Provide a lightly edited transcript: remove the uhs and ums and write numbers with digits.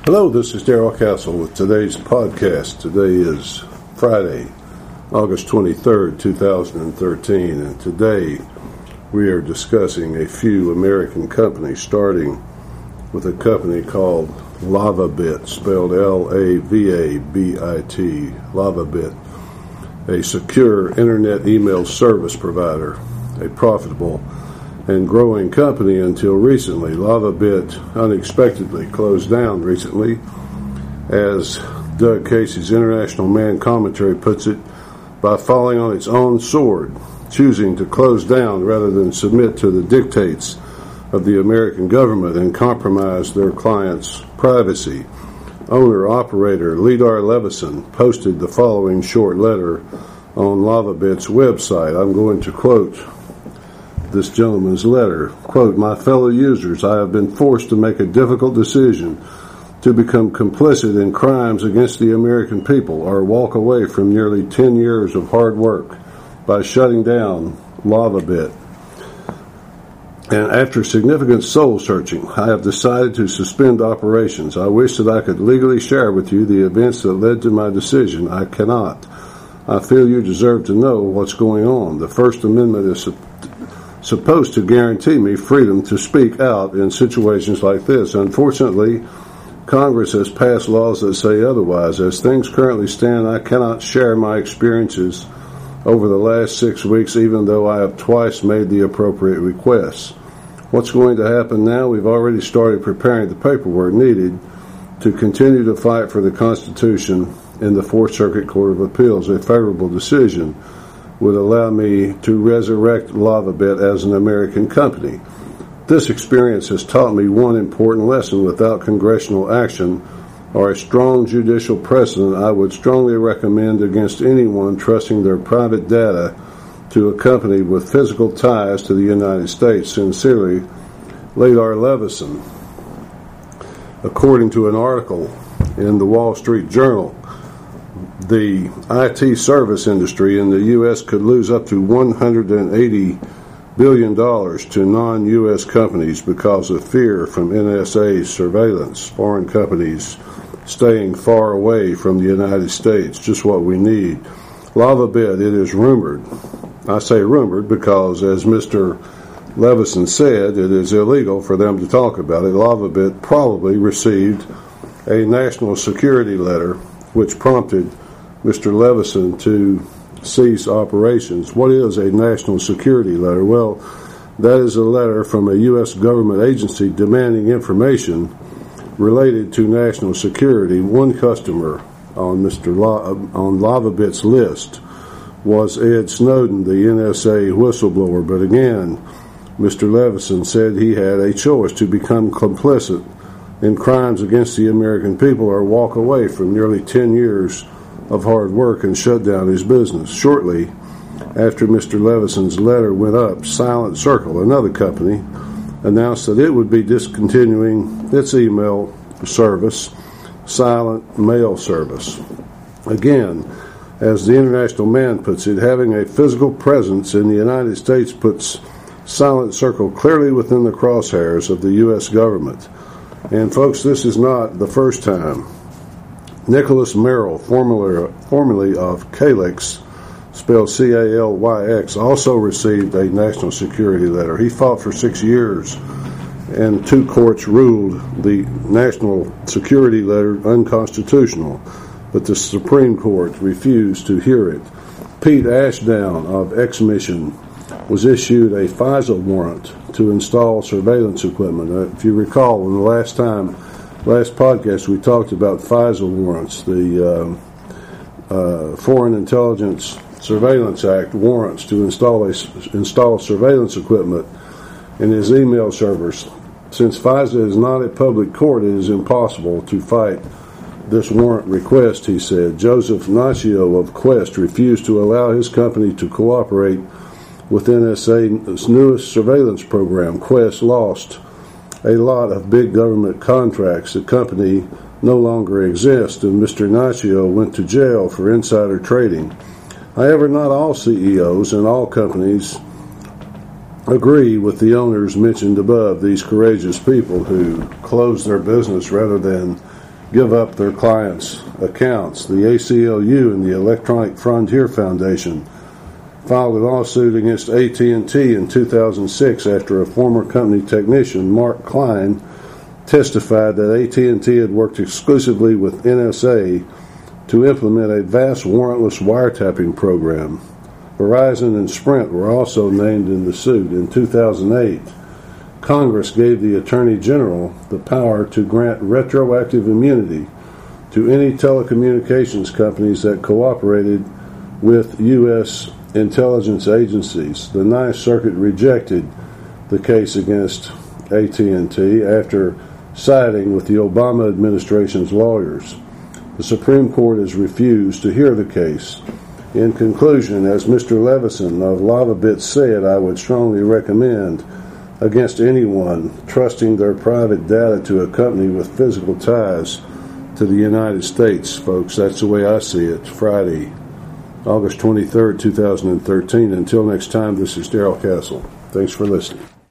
Hello, this is Darrell Castle with today's podcast. Today is Friday, August 23rd, 2013, and today we are discussing a few American companies, starting with a company called LavaBit, spelled L-A-V-A-B-I-T, LavaBit, a secure internet email service provider, a profitable and growing company until recently. LavaBit unexpectedly closed down recently, as Doug Casey's International Man commentary puts it, by falling on its own sword, choosing to close down rather than submit to the dictates of the American government and compromise their clients' privacy. Owner-operator Ledar Levison posted the following short letter on LavaBit's website. I'm going to quote this gentleman's letter. Quote, "My fellow users, I have been forced to make a difficult decision to become complicit in crimes against the American people or walk away from nearly 10 years of hard work by shutting down LavaBit. And after significant soul searching, I have decided to suspend operations. I wish that I could legally share with you the events that led to my decision. I cannot. I feel you deserve to know what's going on. The First Amendment is supposed to guarantee me freedom to speak out in situations like this. Unfortunately, Congress has passed laws that say otherwise. As things currently stand, I cannot share my experiences over the last 6 weeks, even though I have twice made the appropriate requests. What's going to happen now? We've already started preparing the paperwork needed to continue to fight for the Constitution in the Fourth Circuit Court of Appeals. A favorable decision would allow me to resurrect LavaBit as an American company. This experience has taught me one important lesson. Without congressional action or a strong judicial precedent, I would strongly recommend against anyone trusting their private data to a company with physical ties to the United States. Sincerely, Ledar Levison." According to an article in the Wall Street Journal, the IT service industry in the U.S. could lose up to $180 billion to non-U.S. companies because of fear from NSA surveillance, foreign companies staying far away from the United States, just what we need. LavaBit, it is rumored. I say rumored because, as Mr. Levison said, it is illegal for them to talk about it. LavaBit probably received a national security letter which prompted Mr. Levison to cease operations. What is a national security letter? Well, that is a letter from a U.S. government agency demanding information related to national security. One customer on on LavaBit's list was Ed Snowden, the NSA whistleblower. But again, Mr. Levison said he had a choice to become complicit in crimes against the American people or walk away from nearly 10 years of hard work and shut down his business. Shortly after Mr. Levison's letter went up, Silent Circle, another company, announced that it would be discontinuing its email service, Silent Mail Service. Again, as the International Man puts it, having a physical presence in the United States puts Silent Circle clearly within the crosshairs of the U.S. government. And folks, this is not the first time. Nicholas Merrill, formerly of Calyx, spelled C-A-L-Y-X, also received a national security letter. He fought for 6 years, and 2 courts ruled the national security letter unconstitutional, but the Supreme Court refused to hear it. Pete Ashdown of X-Mission was issued a FISA warrant to install surveillance equipment. If you recall, in the last podcast we talked about FISA warrants, the Foreign Intelligence Surveillance Act warrants to install surveillance equipment in his email servers. Since FISA is not a public court, it is impossible to fight this warrant request, he said. Joseph Naccio of Quest refused to allow his company to cooperate with NSA's newest surveillance program. Quest lost a lot of big government contracts. The company no longer exists, and Mr. Naccio went to jail for insider trading. However, not all CEOs and all companies agree with the owners mentioned above, these courageous people who closed their business rather than give up their clients' accounts. The ACLU and the Electronic Frontier Foundation filed a lawsuit against AT&T in 2006 after a former company technician, Mark Klein, testified that AT&T had worked exclusively with NSA to implement a vast warrantless wiretapping program. Verizon and Sprint were also named in the suit. In 2008, Congress gave the Attorney General the power to grant retroactive immunity to any telecommunications companies that cooperated with U.S. intelligence agencies. The Ninth Circuit rejected the case against AT&T after siding with the Obama administration's lawyers. The Supreme Court has refused to hear the case. In conclusion, as Mr. Levison of LavaBits said, I would strongly recommend against anyone trusting their private data to a company with physical ties to the United States, folks. That's the way I see it. Friday, August 23rd, 2013. Until next time, this is Darrell Castle. Thanks for listening.